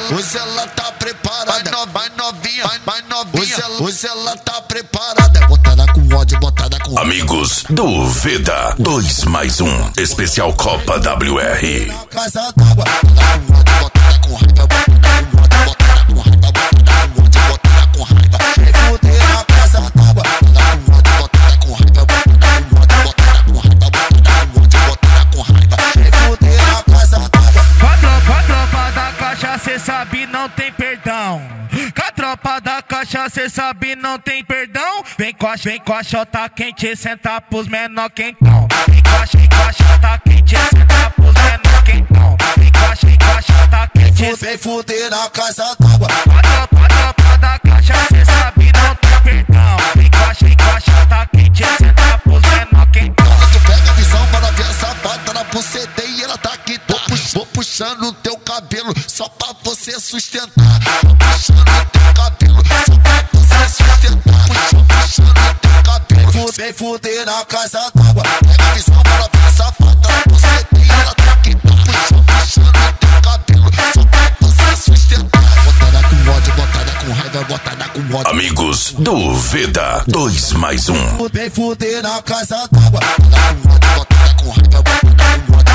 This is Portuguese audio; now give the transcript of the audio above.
hoje ela tá preparada. Vai novinha, vai novinha. Hoje ela tá preparada. Botada com ódio, botada com... Amigos do Veda 2 mais 1 Especial Copa WR. Casa d'água, botada com raiva, botada com raiva, botada com raiva. Vem fuder na casa d'água, botada com raiva, botada com raiva, botada com raiva. Vem fuder na casa d'água. Com a tropa da caixa, cê sabe, não tem perdão. Com a tropa da caixa, cê sabe, não tem perdão. Vem com a chota quente, senta pros menor quentão. Vem com a chota quente, senta pros menor quentão. Vem com a chota quente, vem fuder na casa d'água. Com a tropa da caixa, cê sabe, não tem perdão. Vem com a chota quente, senta pros menor quentão. Tu pega a visão para ver a safada na buceta e ela tá aqui, tá? Vou puxando o teu cabelo só pra você sustentar. Vou puxando o teu cabelo só pra você sustentar. Puxando o teu cabelo. Vem fuder na casa d'água. Pega a visão para ver a safada na buceta e ela tá aqui, tá? Puxando o teu cabelo só pra você sustentar. Botada com ódio, botada com raiva, botada com ódio. Amigos do Veda 2 mais 1. Vem fuder na casa d'água. Botada com ódio, botada com raiva, botada com ódio.